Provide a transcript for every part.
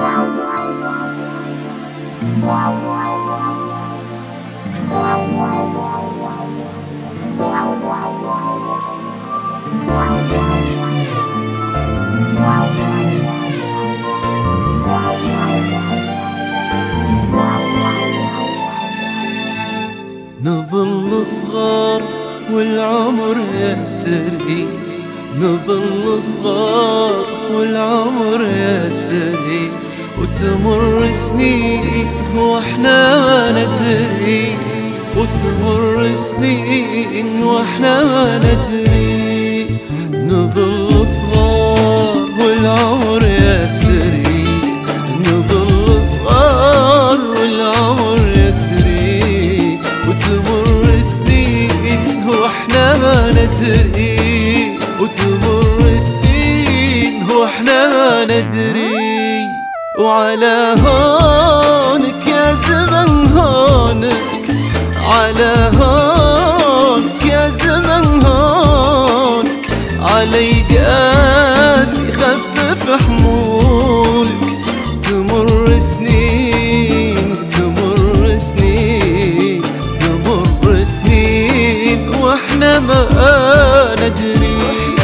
نظل صغار والعمر يسري، نظل صغار والعمر يسري، وتمر سنين واحنا ما ندري، وتمر سنين واحنا ما ندري. نظل صغار والعمر يسري، نظل صغار والعمر يسري، وتمر سنين واحنا ما ندري، وتمر سنين واحنا ما ندري. وعلى هونك يا زمن هونك، على هونك يا زمن هونك، علي قاسي خفف حمولك. تمر سنين تمر سنين تمر سنين واحنا ما ندري،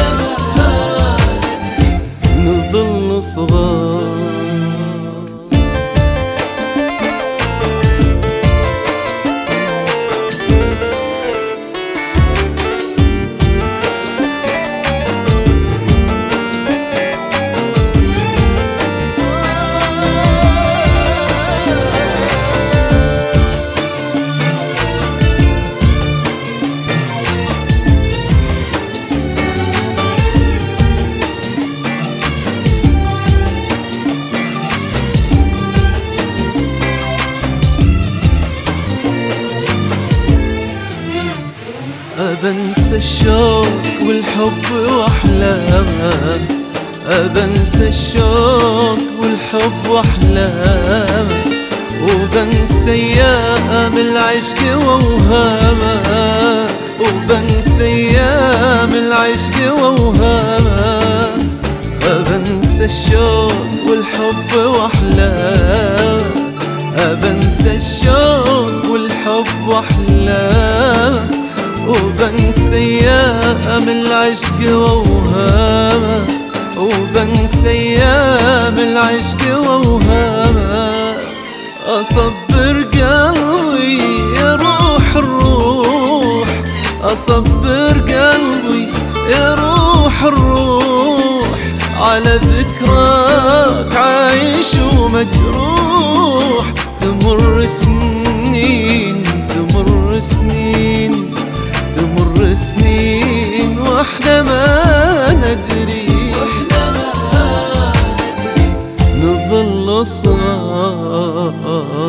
نظل صغار. أبنسى الشوق والحب وأحلامه، أبنسى الشوق والحب وأحلامه، وبنسى أيام العشق وأوهامه، وبنسى أيام العشق وأوهامه. أبنسى الشوق والحب وأحلامه، أبنسى الشوق والحب وأحلامه، وبنسى أيام العشق وأوهامه، وبنسى أيام العشق وأوهامه. أصبر قلبي يا روح الروح، أصبر قلبي يا روح الروح، على ذكراك عايش ومجروح. تمر سنين تمر سنين تمر سنين واحنا ما ندري، نظل صغار.